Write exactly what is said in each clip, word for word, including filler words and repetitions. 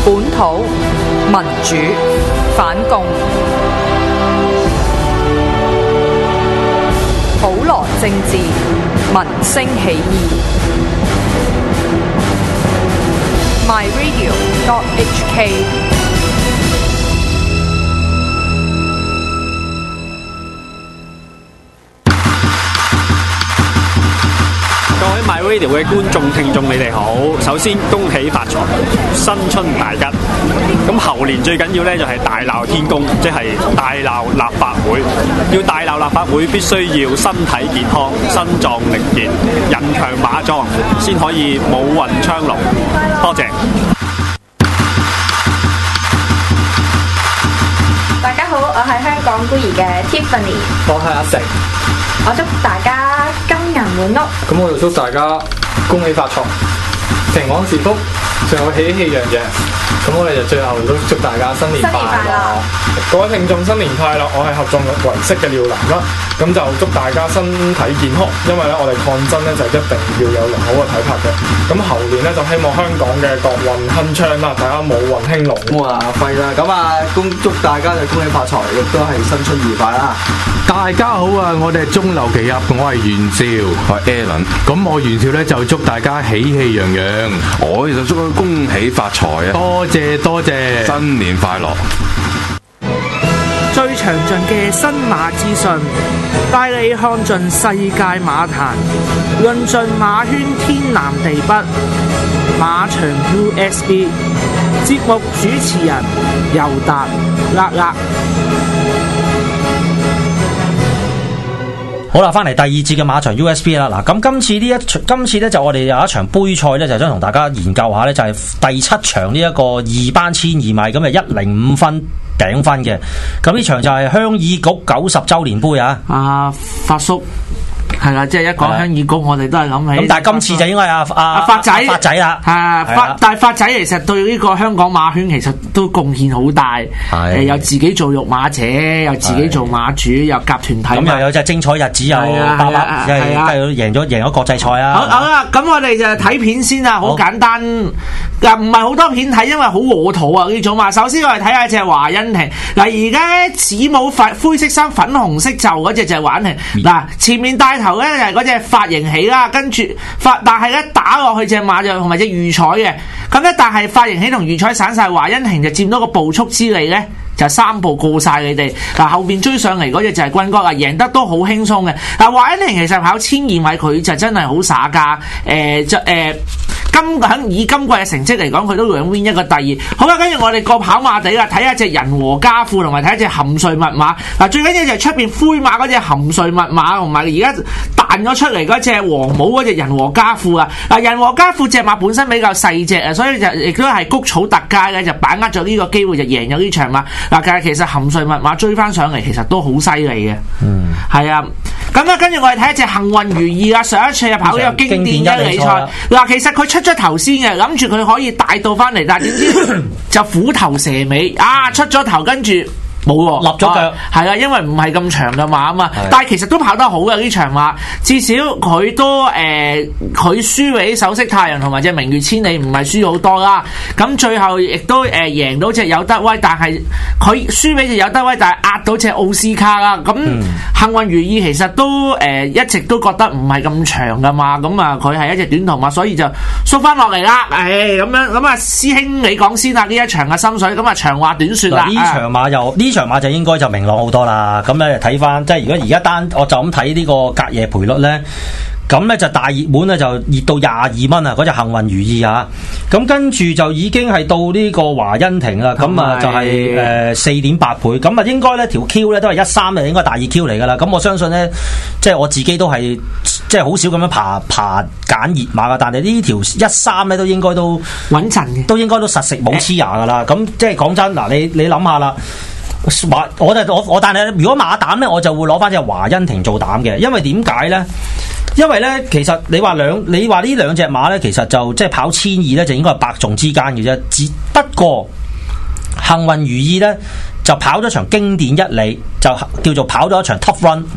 本土民主反共，普羅政治民聲起義。My Radio dot H K。 各位 My Radio 嘅觀眾聽眾，你哋好！首先恭喜發財，新春大吉！咁猴年最緊要咧就係大鬧天宮，即係大鬧立法會。要大鬧立法會，必須要身體健康、身壯力健、人強馬壯，先可以武運昌隆。多謝。 大家好，我係香港孤兒嘅 Tiffany， 我係阿成。 我祝大家金銀滿屋。 咁我就祝大家恭喜發財，平安是福，仲有喜氣洋洋。咁我哋就最後都祝大家新年快樂。 各位聽眾新年快樂！我係合眾唯識嘅廖南啦，咁就祝大家身體健康，因為咧我哋抗爭咧就一定要有良好嘅體魄嘅。咁猴年咧就希望香港嘅國運亨昌啦，大家武運興隆。 哇，廢啦！咁啊，恭祝大家就恭喜發財，亦都係新春愉快啦！ 大家好啊！我哋係中流奇俠，我係袁紹，我係 Alan。咁我袁紹咧就祝大家喜氣洋洋， 我就祝佢恭喜發財啊！ 多謝多謝， 新年快樂！ 最詳盡嘅新馬資訊，帶你看盡世界馬壇，論盡馬圈天南地北，馬場 U S B。節目主持人尤達叻叻。 好啦，翻嚟第二節嘅馬場 U S B 啦。嗱，咁今次呢一今次咧就我哋有一場杯賽咧，就想同大家研究下咧，就係第七場呢一個二班千二米，咁係一零五分頂分嘅。咁呢場就係鄉議局九十週年杯啊！ 啊，發叔。係啦，即係一講鄉議局，我哋都係諗起。 咁但係今次就應該係阿阿阿發仔， 發仔啦。 係啊，發但係發仔其實對呢個香港馬圈其實都貢獻好大。係，又自己做育馬者，又自己做馬主，又夾團體。咁又有隻精彩日子，又包包，即係贏咗贏咗國際賽啊！ 好，好啦，咁我哋就睇片先啦，好簡單。嗱，唔係好多片睇，因為好餓肚啊呢種馬。首先我哋睇下隻華欣庭。嗱，而家咧紫帽粉灰色衫粉紅色袖嗰隻就係華欣庭。嗱，前面帶頭咧就係嗰隻髮型起啦，跟住發，但係咧打落去隻馬就同埋隻御彩嘅。咁咧，但係髮型起同御彩散晒，華欣庭就佔到個步速之利咧。就三步過晒你哋，嗱後邊追上嚟嗰隻就係軍哥啊，贏得都好輕鬆嘅。嗱華欣庭其實跑千二米佢就真係好耍家，誒就誒今喺以今季嘅成績嚟講，佢都兩 win 一個第二。好啦，跟住我哋過跑馬地啦，睇下隻人和家富同埋睇下隻含稅密碼。嗱最緊要就係出邊灰馬嗰隻含稅密碼，同埋而家彈咗出嚟嗰隻黃帽嗰隻人和家富啊。嗱人和家富隻馬本身比較細隻啊，所以就亦都係谷草特佳嘅，就把握咗呢個機會就贏咗呢場馬。嗱，但係其實含稅密碼追翻上嚟，其實都好犀利嘅。嗯，係啊。咁咧，跟住我哋睇一隻幸運如意啊！上一次就跑呢個經典一哩賽。嗱，其實佢出咗頭先嘅，諗住佢可以帶到翻嚟，但係點知就虎頭蛇尾啊！出咗頭，跟住。冇喎，立咗腳，係啊，因為唔係咁長嘅馬啊嘛，但係其實都跑得好嘅呢場馬，至少佢都誒，佢、呃、輸俾首飾太陽同埋隻明月千里，唔係輸好多啦。咁最後亦都誒、呃、贏到隻有德威，但係佢輸俾隻有德威，但係壓到隻奧斯卡啦。咁、嗯、幸運如意其實都誒、呃、一直都覺得唔係咁長嘅嘛，咁啊佢係一隻短途馬，所以就縮翻落嚟啦。誒咁樣咁啊，師兄你講先啦，呢一場嘅心水，咁啊長話短説啦。 呢場馬又呢？場馬就應該就明朗好多啦，咁咧睇翻，即係如果而家單我就咁睇呢個隔夜賠率咧，咁咧就大熱門咧就熱到廿二蚊啊！嗰隻幸運如意啊，咁跟住就已經係到呢個華欣庭啦，咁啊就係誒四點八倍，咁啊應該咧條 Q 咧都係一三啊，應該大熱 Q 嚟噶啦，咁我相信咧，即係我自己都係即係好少咁樣爬爬揀熱馬噶，但係呢條一三咧都應該都穩陣嘅，都應該都實食冇黐牙噶啦，咁即係講真嗱，你你諗下啦。我就我我但係如果馬膽咧，我就會攞翻隻華欣庭做膽嘅，因為點解咧？因為咧，其實你話兩你話呢兩隻馬咧，其實就即係跑千二咧，就應該係伯仲之間嘅啫。只不過幸運如意咧，就跑咗場經典一哩，就叫做跑咗一場 tough run。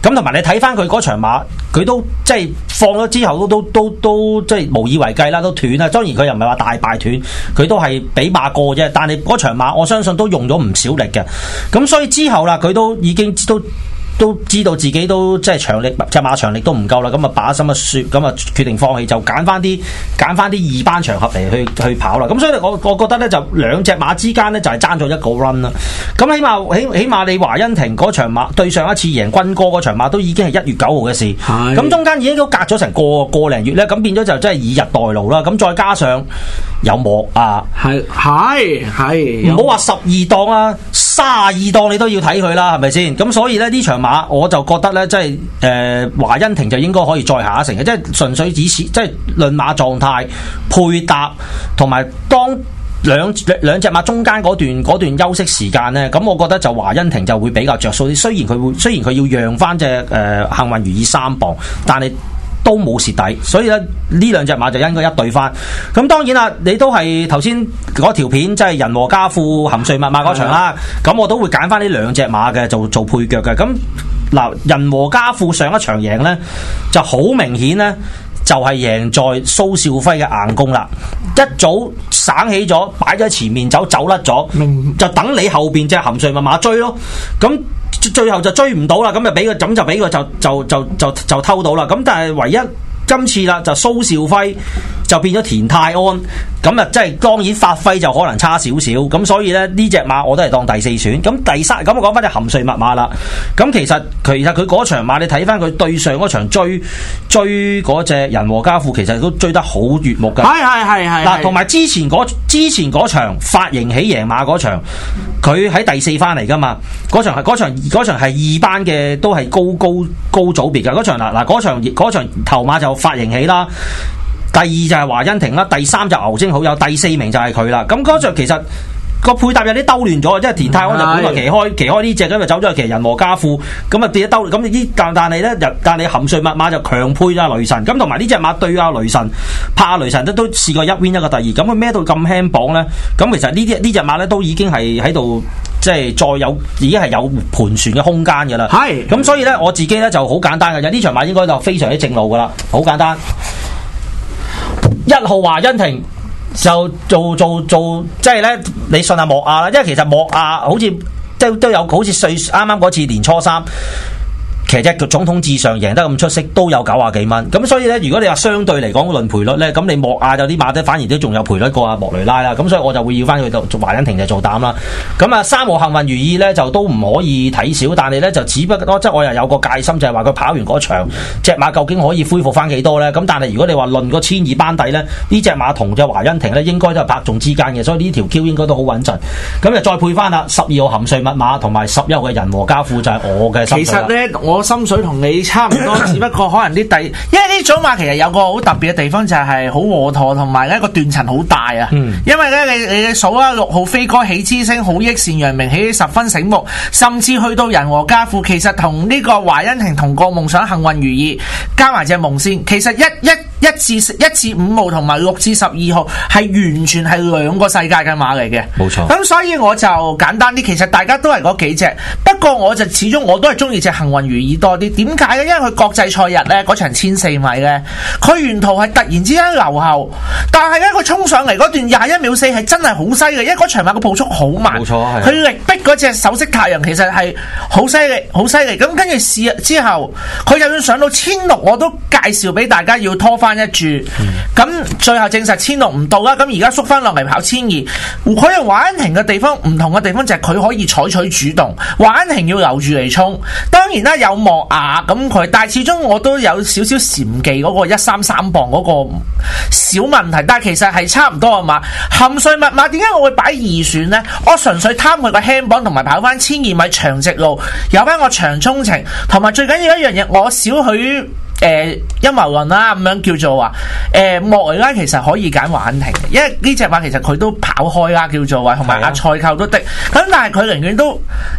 咁同埋你睇翻佢嗰場馬，佢都即係放咗之後都都都都即係無以為繼啦，都斷啦。當然佢又唔係話大敗斷，佢都係俾馬過啫。但係嗰場馬我相信都用咗唔少力嘅。咁所以之後啦，佢都已經都。都知道自己都即係長力，隻馬長力都唔夠啦，咁啊把心一説，咁啊決定放棄，就揀翻啲揀翻啲二班場合嚟去去跑啦。咁所以我我覺得咧，就兩隻馬之間咧就係爭咗一個 run 啦。咁起碼起起碼你華欣庭嗰場馬對上一次贏軍哥嗰場馬都已經係一月九號嘅事，咁中間已經都隔咗成個個零月咧，咁變咗就真係以逸待勞啦。咁再加上有莫啊，係係係，唔好話十二檔啊，卅二檔你都要睇佢啦，係咪先？咁所以咧呢場馬我就覺得咧，即係誒華欣庭就應該可以再下一城嘅，即係純粹只是即係論馬狀態、配搭同埋當兩兩隻馬中間嗰段嗰段休息時間咧，咁我覺得就華欣庭就會比較着數啲。雖然佢會雖然佢要讓翻隻誒幸運如意三磅，但係都冇蝕底，所以咧呢兩隻馬就應該一對翻。咁當然啦，你都係頭先嗰條片即係人和家富含瑞密碼嗰場啦，咁我都會揀翻呢兩隻馬嘅做做配腳嘅。咁嗱，人和家富上一場贏呢，就好明顯呢，就係贏在蘇少輝嘅硬功啦，一早省起咗，擺咗喺前面走走甩咗，就等你後邊隻含瑞密碼追咯。咁最後就追唔到啦，咁就俾佢，咁就俾佢就就就就就偷到啦。咁但係唯一今次啦，就蘇少輝就變咗田泰安，咁啊即係當然發揮就可能差少少。咁所以咧呢隻馬我都係當第四選。咁第三，咁我講翻隻含瑞密碼啦。咁其實其實佢嗰場馬你睇翻佢對上嗰場追追嗰隻人和家富，其實都追得好悅目㗎。係係係係。嗱，同埋之前嗰之前嗰場發型起贏馬嗰場，佢喺第四翻嚟㗎嘛。嗰場係嗰場嗰場係二班嘅，都係高高高組別㗎。嗰場嗱嗱嗰場嗰場頭馬就發型起啦。第二就係華欣庭啦，第三就牛精好友，第四名就係佢啦。咁嗰場其實個配搭有啲兜亂咗，即係田泰安就本來騎開騎開呢隻，咁就走咗去騎人和家富，咁啊變咗兜咁呢？但但係咧，但係含瑞密碼就強配咗雷神，咁同埋呢隻馬對阿雷神，拍阿雷神都都試過一 win 一個第二，咁佢孭到咁輕磅咧，咁其實呢啲呢隻馬咧都已經係喺度。即係再有，已經係有盤旋嘅空間㗎啦。係，咁所以咧，我自己咧就好簡單嘅，呢場馬應該就非常之正路㗎啦，好簡單。一號華欣庭就做做做，即係咧，你信下莫亞啦，因為其實莫亞好似都都有好似歲啱啱嗰次年初三。其實隻總統至上贏得咁出色，都有九啊幾蚊。咁所以咧，如果你話相對嚟講論賠率咧，咁你莫亞有啲馬咧，反而都仲有賠率過阿莫雷拉啦。咁所以我就會要翻佢度做華欣庭就做膽啦。咁啊，三號幸運如意咧就都唔可以睇少，但係咧就只不過即係我又有個戒心，就係話佢跑完嗰場隻馬究竟可以恢復翻幾多咧？咁但係如果你話論個千二班底咧，呢隻馬同隻華欣庭咧應該都係伯仲之間嘅，所以呢條 Q 應該都好穩陣。咁就再配翻啦，十二號含瑞密碼同埋十一號嘅人和家富就係我嘅心水啦。 其實咧，我心水同你差唔多，只不過可能啲第，因為呢組馬其實有個好特別嘅地方就係好和妥，同埋咧個斷層好大啊。嗯、因為咧你你數啊六號飛哥喜之星、好益善陽明喜十分醒目，甚至去到人和家富，其實同呢個華欣庭同個夢想幸運如意加埋隻夢仙，其實一一。一至一至五號同埋六至十二號係完全係兩個世界嘅馬嚟嘅，冇錯。咁所以我就簡單啲，其實大家都係嗰幾隻，不過我就始終我都係中意隻幸運如意多啲。點解咧？因為佢國際賽日咧嗰場千四米咧，佢沿途係突然之間留後，但係咧佢衝上嚟嗰段廿一秒四係真係好犀利，因為嗰場馬個步速好慢，冇錯，佢力逼嗰隻首飾太陽其實係好犀利，好犀利。咁跟住試之後，佢就算上到千六，我都介紹俾大家要拖翻一注，咁、嗯、最後證實千六唔到啦，咁而家縮翻落嚟跑千二。佢同華欣庭嘅地方唔同嘅地方就係佢可以採取主動，華欣庭要留住嚟衝。當然啦，有莫亞咁佢，但係始終我都有少少禪技嗰個一三三磅嗰個小問題，但係其實係差唔多啊嘛。含瑞密碼點解我會擺二選呢？我純粹貪佢個輕磅同埋跑翻千二米長直路，有翻個長衝程，同埋最緊要一樣嘢，我少許。誒陰謀論啦，咁樣叫做話誒莫雷拉其實可以揀華欣庭，因為呢隻馬其實佢都跑開啦，叫做話同埋阿賽購都的，咁但係佢寧願都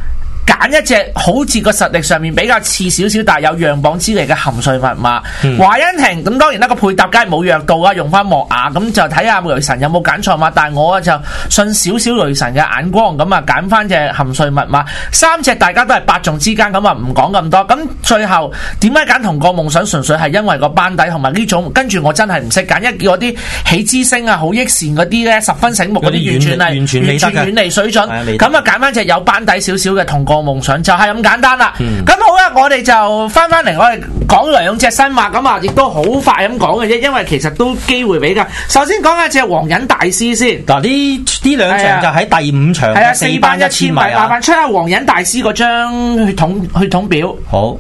揀一隻好似個實力上面比較次少少，但係有讓磅之利嘅含稅密碼。 嗯、 華欣庭咁當然啦，個配搭梗係冇弱到啊，用翻莫雅咁就睇下雷神有冇揀錯碼。但係我就信少少雷神嘅眼光，咁啊揀翻隻含稅密碼。三隻大家都係伯仲之間，咁啊唔講咁多。咁最後點解揀同個夢想？純粹係因為個班底同埋呢種，跟住我真係唔識揀，一叫嗰啲喜之星啊、好益善嗰啲咧，十分醒目嗰啲，完全係完全遠離水準。咁啊揀翻隻有班底少少嘅同個夢想，就係、是、咁簡單啦。咁、嗯、好啦，我哋就翻翻嚟，我哋講兩隻新馬，咁啊亦都好快咁講嘅啫，因為其實都機會比較。首先講下隻皇仁大師先。嗱，呢呢兩場就喺第五場，係啊，四班一千米啊，麻煩出下皇仁大師嗰張血統血統表。好。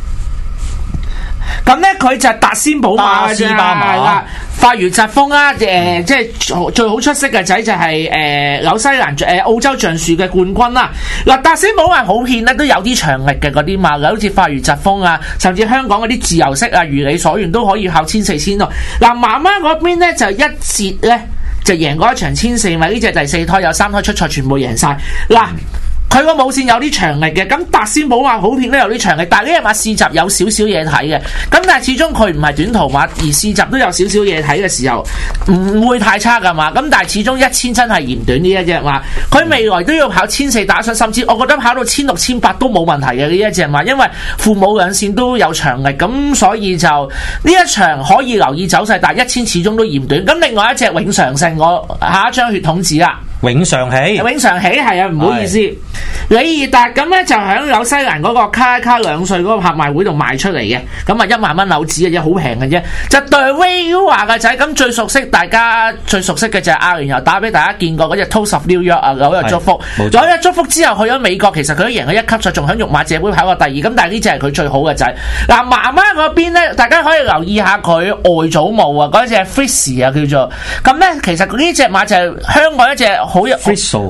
咁咧佢就達仙寶馬嘅啫，係啦，發如疾風啦，誒、呃，即係最好出色嘅仔就係、是、誒、呃、紐西蘭誒、呃、澳洲橡樹嘅冠軍啦。嗱，達仙寶馬好片咧都有啲長力嘅嗰啲馬，好似發如疾風啊，甚至香港嗰啲自由式啊，如你所願都可以考千四千咯。嗱，媽媽嗰邊咧就一節咧就贏過一場千四米，呢隻第四胎有三胎出賽全部贏晒。嗱。佢個母線有啲長力嘅，咁達仙寶馬普遍都有啲長力，但係呢隻馬試集有少少嘢睇嘅，咁但係始終佢唔係短途馬，而試集都有少少嘢睇嘅時候，唔會太差噶嘛。咁但係始終一千真係嫌短呢一隻馬，佢未來都要跑千四打出，甚至我覺得跑到千六千八都冇問題嘅呢一隻馬，因為父母兩線都有長力，咁所以就呢一場可以留意走勢，但係一千始終都嫌短。咁另外一隻永常勝，我下一張血統紙啦。永常喜，永常喜係啊，唔好意思，李爾達咁咧就喺紐西蘭嗰個卡卡兩歲嗰個拍賣會度賣出嚟嘅，咁啊一萬蚊紐紙嘅啫，好平嘅啫。就對 V U 話嘅仔，咁最熟悉大家最熟悉嘅就係阿聯酋打俾大家見過嗰隻 Toast of New York 啊，嗰隻祝福，咗一祝福之後去咗美國，其實佢都贏咗一級賽，仲喺育馬謝杯跑過第二，咁但係呢隻係佢最好嘅仔。嗱，媽媽嗰邊咧，大家可以留意下佢外祖母啊，嗰隻 Frisy 啊叫做，咁咧其實呢隻馬就係香港一隻。好係啊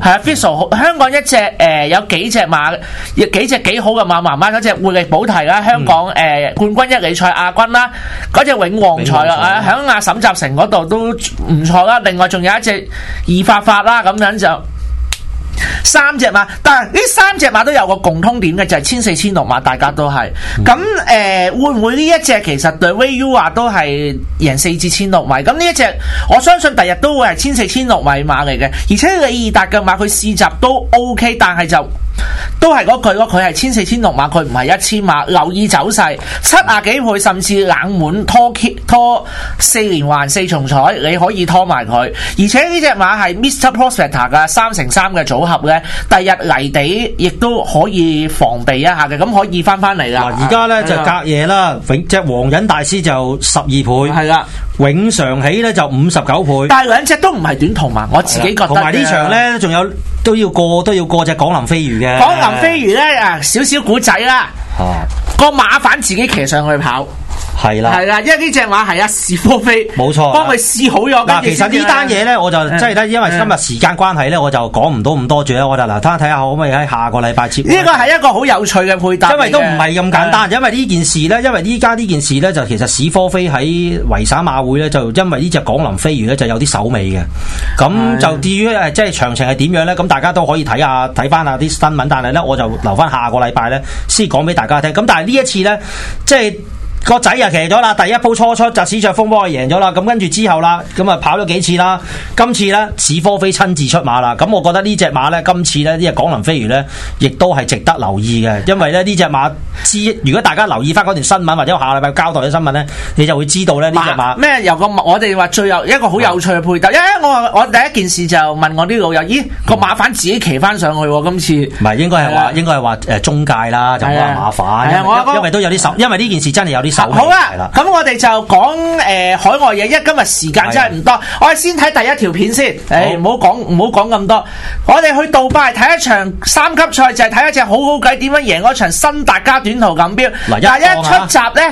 Frisol 香港一隻誒、呃、有幾隻馬，有幾隻幾好嘅馬，媽媽嗰隻匯力寶提啦，香港誒、呃、冠軍一哩賽亞軍啦，嗰隻永旺財啦，喺阿沈集成嗰度都唔錯啦。另外仲有一隻二發發啦，咁樣就。三隻馬，但係呢三隻馬都有個共通點嘅，就係千四千六馬，大家都係咁誒，會唔會呢一隻其實對 V U 話都係贏四至千六米？咁呢一隻我相信第日都會係千四千六米馬嚟嘅，而且李爾達嘅馬佢試閘都 OK， 但係就都係嗰句咯，佢係千四千六馬，佢唔係一千馬，留意走勢，七啊幾倍甚至冷門拖拖四連環四重彩，你可以拖埋佢，而且呢隻馬係 Mister Prospector 嘅三乘三嘅組合咧，第日泥地亦都可以防備一下嘅，咁可以翻翻嚟啦。 嗱，而家咧就隔夜啦，永隻皇仁大師就十二倍，係啦，永常喜咧就五十九倍， 但係兩隻都唔係短途馬，我自己覺得。同埋呢場咧仲有都要過都要過隻港林飛魚嘅。 港林飛魚咧啊，少少古仔啦，個馬反自己騎上去跑。 係啦， 係啦，因為呢隻馬係一試科飛，冇錯，幫佢試好咗。 嗱，其實呢單嘢咧，我就真係咧，因為今日時間關係咧，我就講唔到咁多住咧，我就嗱，睇下睇下可唔可以喺下個禮拜接。呢個係一個好有趣嘅配搭， 因為都唔係咁簡單，因為呢件事咧，因為依家呢件事咧，就其實史科飛喺維省馬會咧，就因為呢隻港林飛魚咧，就有啲手尾嘅。咁就至於誒，即係詳情係點樣咧？咁大家都可以睇下睇翻下啲新聞，但係咧，我就留翻下個禮拜咧先講俾大家聽。咁但係呢一次咧，即係。個仔又騎咗啦，第一鋪初出就史卓風波贏咗啦，咁跟住之後啦，咁啊跑咗幾次啦，今次咧史科飛親自出馬啦，咁我覺得呢隻馬咧今次咧呢隻港林飛魚咧，亦都係值得留意嘅，因為咧呢隻馬知，如果大家留意翻嗰段新聞或者我下禮拜交代嘅新聞咧，你就會知道咧呢隻馬咩由個我哋話最有一個好有趣嘅配搭，因為我我第一件事就問我啲老友，咦個馬反自己騎翻上去喎，今次唔係應該係話應該係話誒中介啦，就唔係馬反，因為因為都有啲手，因為呢件事真係有啲。 好啦，咁我哋就講誒、呃、海外嘢，因為今日時間真係唔多，我哋先睇第一條片先，誒唔好講唔好講咁多，我哋去杜拜睇一場三級賽，就係、是、睇一隻好好計點樣贏嗰場新達加短途錦標，嗱一出閘咧。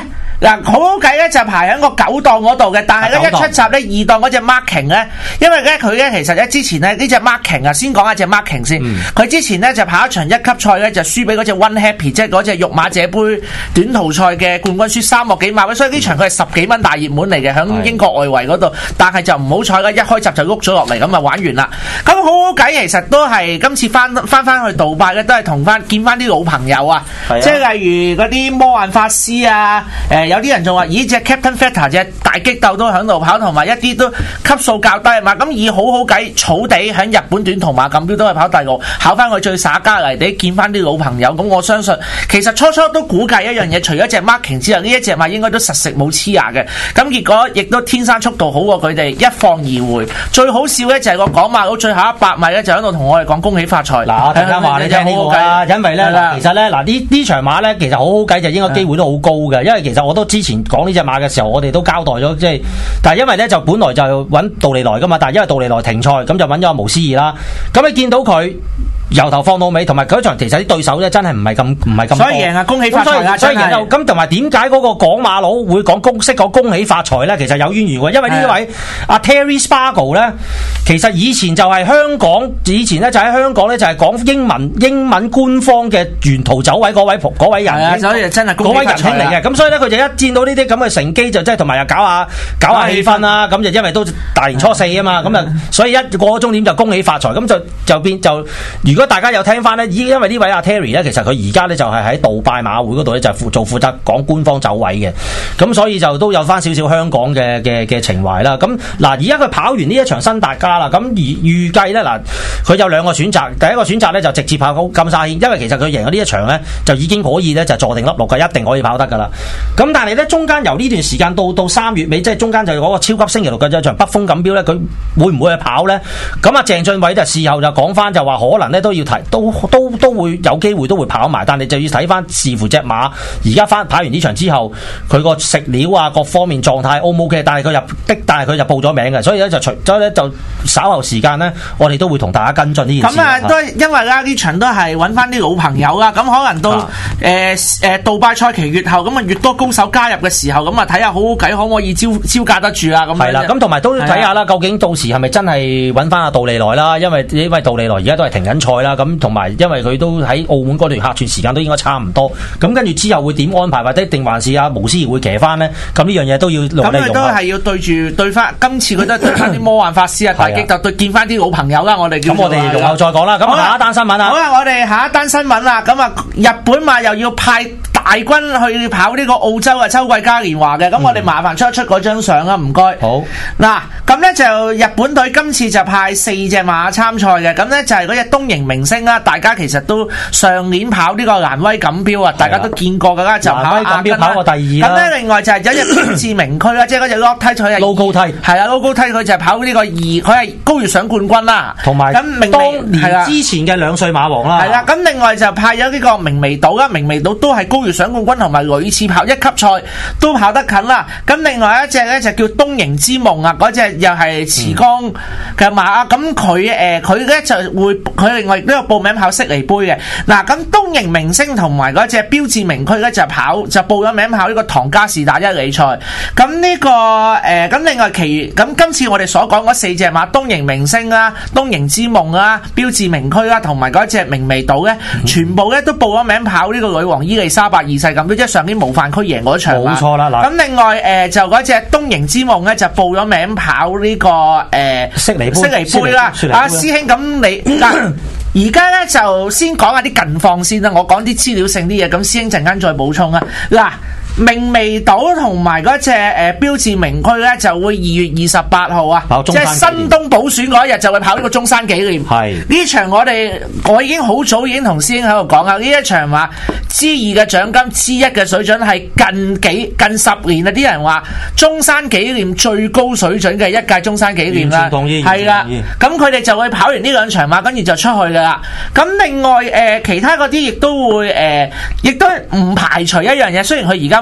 嗱，好好計咧就排喺個九檔嗰度嘅，但係咧一出閘咧二檔嗰隻 Marking 咧，因為咧佢咧其實咧之前咧呢隻 Marking 啊，先講下隻 Marking 先。佢、嗯、之前咧就跑一場一級賽咧就輸俾嗰隻 One Happy， 即係嗰隻育馬者杯短途賽嘅冠軍，輸三個幾萬，所以呢場佢係十幾蚊大熱門嚟嘅，響英國外圍嗰度。但係就唔好彩啦，一開閘就碌咗落嚟，咁啊玩完啦。咁好好計，其實都係今次翻翻翻去杜拜咧，都係同翻見翻啲老朋友啊，即係例如嗰啲魔幻法師啊，誒、呃、有啲人仲話咦隻 Captain Feta 隻大激鬥都喺度跑，同埋一啲都級數較低嘛。咁以好好計草地喺日本短途馬錦標都係跑第六，考翻去最耍家嚟地見翻啲老朋友。咁我相信其實初初都估計一樣嘢，除咗隻 Marking 之外，呢一隻馬應該都實食冇黐牙嘅。咁結果亦都天生速度好過佢哋，一放而回。最好笑咧就係個港馬佬最後一百米咧就喺度同我哋講恭喜發財。 嗱，我陣間話你聽呢個啦，因為咧其實咧嗱呢呢場馬咧其實好好計就應該機會都好高嘅，因為其實我都之前講呢隻馬嘅時候，我哋都交代咗，即係但係因為咧就本來就揾杜利來噶嘛，但係因為杜利來停賽，咁就揾咗阿毛思義啦。咁你見到佢由頭放到尾，同埋嗰場其實啲對手咧真係唔係咁唔係咁多，所以贏啊！恭喜發財啊！所以贏就咁，同埋點解嗰個港馬佬會講公識講恭喜發財咧？其實有淵源嘅，因為呢位阿 Terry Spargo 咧，其實以前就係香港，以前咧就喺香港咧就係講英文英文官方嘅沿途走位嗰位嗰位人，係啊，所以真係恭喜發財嗰位仁兄嚟嘅。咁所以咧佢就一見到呢啲咁嘅成機就即係同埋又搞下搞下氣氛啦。咁就因為都大年初四啊嘛，咁啊所以一過咗終點就恭喜發財，咁就就變就如果大家有聽翻咧，因為呢位阿 Terry 咧，其實佢而家咧就係喺杜拜馬會嗰度咧就係做負責講官方走位嘅，咁所以就都有翻少少香港嘅嘅嘅情懷啦。咁嗱，而家佢跑完呢一場新達加啦，咁預預計咧嗱，佢有兩個選擇，第一個選擇咧就直接跑金沙軒，因為其實佢贏咗呢一場咧就已經可以咧就坐定粒六嘅，一定可以跑得噶啦。咁但係咧中間由呢段時間到到三月尾，即係中間就嗰個超級星期六嘅一場北風錦標咧，佢會唔會去跑咧？咁啊鄭俊偉就事後就講翻就話可能咧都要提。都都都會有機會都會跑埋，但係就要睇翻視乎隻馬而家翻跑完呢場之後，佢個食料啊各方面狀態 O 唔 OK？但係佢入的，但係佢就報咗名嘅，所以咧就除咗咧就稍後時間咧，我哋都會同大家跟進呢件事。咁啊，都因為啦呢場都係揾翻啲老朋友啦，咁可能到誒誒、呃、杜拜賽期越後，咁啊越多高手加入嘅時候，咁啊睇下好好計可唔可以招招架得住啊？咁係啦，咁同埋都睇下啦，究竟到時係咪真係揾翻阿杜利來啦？因為因為杜利來而家都係停緊賽啦，咁同埋因為佢都喺澳門嗰段客串時間都應該差唔多，咁跟住之後會點安排，或者定還是阿毛思怡會騎翻呢？咁呢樣嘢都要努力用。咁佢都係要對住對翻，今次佢都係對翻啲魔幻法師啊、大激鬥，對見翻啲老朋友啦。我哋咁我哋容後再講啦。咁下一單新聞啊，好啦，我哋下一單新聞啦。咁啊，日本馬又要派大軍去跑呢個澳洲嘅秋季嘉年華嘅，咁我哋麻煩出一出嗰張相啊，唔該。好嗱，咁呢就日本隊今次就派四隻馬參賽嘅，咁呢就係嗰隻東瀛明星啦。大家其實都上年跑呢個蘭威錦標啊，大家都見過噶啦，就跑蘭威錦標跑過第二啦。咁呢另外就係有一隻標誌名區啦，即係嗰隻 low 梯佢係 low 高梯，係啊 low 高梯佢就係跑呢個二，佢係高月賞冠軍啦。同埋咁明當年之前嘅兩歲馬王啦。係啦，咁另外就派咗呢個明媚島啦，明媚島都係高月賞冠軍，同埋屢次跑一級賽都跑得近啦。咁另外一隻咧就叫東瀛之夢啊，嗰隻又係慈江嘅馬啊。咁佢誒佢咧就會佢另外都有報名跑悉尼杯嘅。嗱，咁東瀛明星同埋嗰隻標誌名區咧就跑就報咗名跑呢個唐加士打一哩賽。咁呢、這個誒咁、呃、另外其餘咁今次我哋所講嗰四隻馬，東瀛明星啦、東瀛之夢啦、標誌名區啦，同埋嗰隻明媚島咧，嗯、全部咧都報咗名跑呢個女王伊麗莎白二世錦標，即係上年模範區贏嗰場。冇錯啦，嗱。咁另外誒、呃、就嗰隻東瀛之夢咧就報咗名跑呢、這個誒悉尼悉尼杯啦。阿、啊、師兄咁你嗱。而家咧就先講下啲近況先啦，我講啲資料性啲嘢，咁師兄陣間再補充啊。嗱，明媚島同埋嗰隻誒標誌名區咧就會二月二十八號啊，即係新東補選嗰一日就會跑呢個中山紀念。係呢場我哋我已經好早已經同師兄喺度講啊，呢一場話 G 二嘅獎金 G 一嘅水準係近幾近十年啊！啲人話中山紀念最高水準嘅一屆中山紀念啦，係啦。咁佢哋就會跑完呢兩場馬，跟住就出去噶啦。咁另外誒、呃、其他嗰啲亦都會誒，亦、呃、都唔排除一樣嘢。雖然佢而家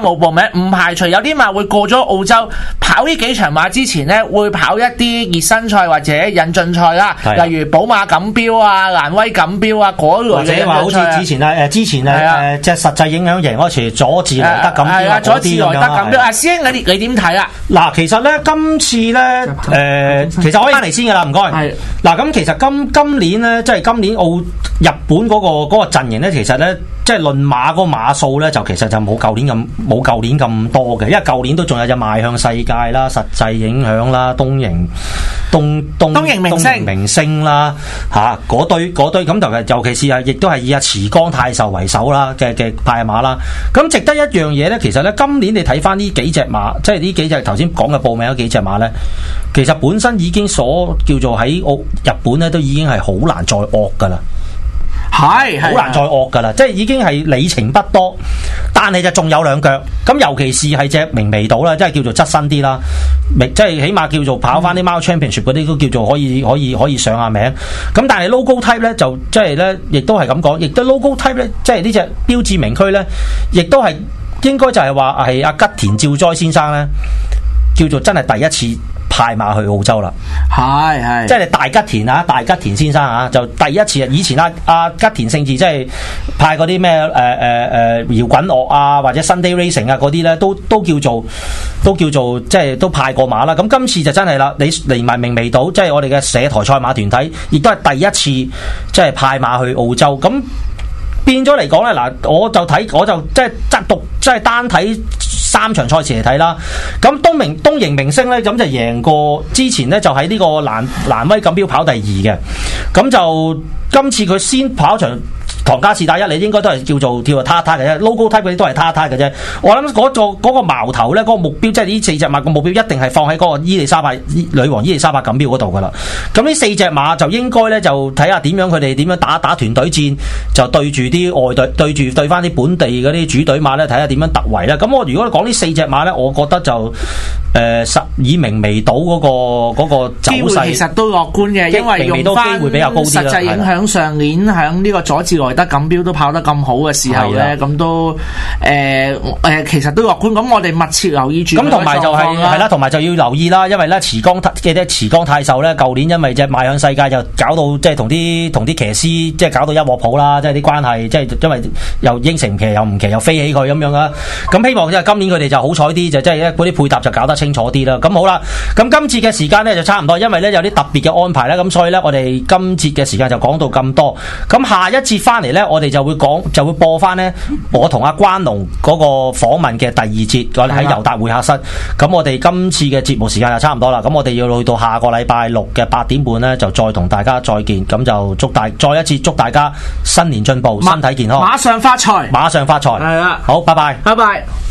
冇報名，唔排除有啲馬會過咗澳洲跑呢幾場馬之前呢，會跑一啲熱身賽或者引進賽啦，例如寶馬錦標啊、蘭威錦標啊嗰類嘅引進賽。或者話好似之前啊誒之前啊誒即係實際影響贏嗰時佐治萊德錦標啊嗰啲咁樣。啊師兄你你點睇啊？嗱，其實咧今次咧誒、呃，其實可以翻嚟先噶啦，唔該。係嗱，咁其實今今年咧，即係今年澳日本嗰、那個嗰、那個陣營咧，其實咧。即係論馬嗰個馬數咧，就其實就冇舊年咁冇舊年咁多嘅，因為舊年都仲有隻邁向世界啦、實際影響啦、東瀛東東東瀛明星明星啦嚇嗰堆嗰堆咁，就尤其是係亦都係以阿池江泰壽為首啦嘅嘅派馬啦。咁值得一樣嘢咧，其實咧今年你睇翻呢幾隻馬，即係呢幾隻頭先講嘅報名嗰幾隻馬咧，其實本身已經所叫做喺澳日本咧都已經係好難再惡噶啦。係，好難再惡噶啦，即係已經係里程不多，但係就仲有兩腳。咁尤其是係隻明媚島啦，即係叫做側身啲啦，即係起碼叫做跑翻啲貓 championship 嗰啲都叫做可以可以可以上下名。咁但係 logo type 咧就即係咧，亦都係咁講，亦都 logo type 咧，即係呢隻標誌名區咧，亦都係應該就係話係阿吉田照哉先生咧，叫做真係第一次派馬去澳洲啦，係係，即係大吉田啊，大吉田先生啊，就第一次啊！以前啊，阿吉田聖治即係派嗰啲咩誒誒誒搖滾樂啊，或者 Sunday Racing 啊嗰啲咧，都都叫做都叫做即係都派過馬啦。咁今次就真係啦，你連埋明媚島，即係我哋嘅社台賽馬團體，亦都係第一次即係派馬去澳洲咁。變咗嚟講咧，嗱，我就睇，我就即係單獨，即係單睇三場賽事嚟睇啦。咁東明東瀛明星咧，咁就贏過之前咧，就喺呢個蘭蘭威錦標跑第二嘅。咁就今次佢先跑場唐加士打一，你應該都係叫做叫做他他嘅啫 ，logo type 嗰啲都係他他嘅啫。我諗嗰、嗰個嗰、嗰個矛頭咧，嗰、嗰個目標即係呢四隻馬個目標一定係放喺嗰個伊利沙伯女王伊利沙伯錦標嗰度噶啦。咁呢四隻馬就應該咧就睇下點樣佢哋點樣打打團隊戰，就對住啲外隊對住對翻啲本地嗰啲主隊馬咧，睇下點樣突圍啦。咁我如果講呢四隻馬咧，我覺得就誒實、呃、以明媚島嗰、嗰個嗰、嗰個走勢其實都樂觀嘅，因為用翻實際影響上年響呢個佐治萊德錦標都跑得咁好嘅時候咧，咁都誒誒、呃、其實都樂觀。咁我哋密切留意住。咁同埋就係係啦，同埋就要留意啦，因為咧池江嘅啲池江泰壽咧，舊年因為隻邁向世界就搞到即係同啲同啲騎師即係搞到一鑊泡啦，即係啲關係，即係因為又應承唔騎又唔騎又飛起佢咁樣啦。咁希望即係今年佢哋就好彩啲，就即係嗰啲配搭就搞得清楚啲啦。咁好啦，咁今次嘅時間咧就差唔多，因為咧有啲特別嘅安排咧，咁所以咧我哋今節嘅時間就講到咁多。咁下一節翻嚟咧，我哋就會講就會播翻咧我同阿關龍嗰個訪問嘅第二節，我哋喺尤達會客室。咁我哋今次嘅節目時間就差唔多啦。咁我哋要去到下個禮拜六嘅八點半咧，就再同大家再見。咁就祝大再一次祝大家新年進步，身體健康，馬上發財，馬上發財。係啊，好，拜拜，拜拜。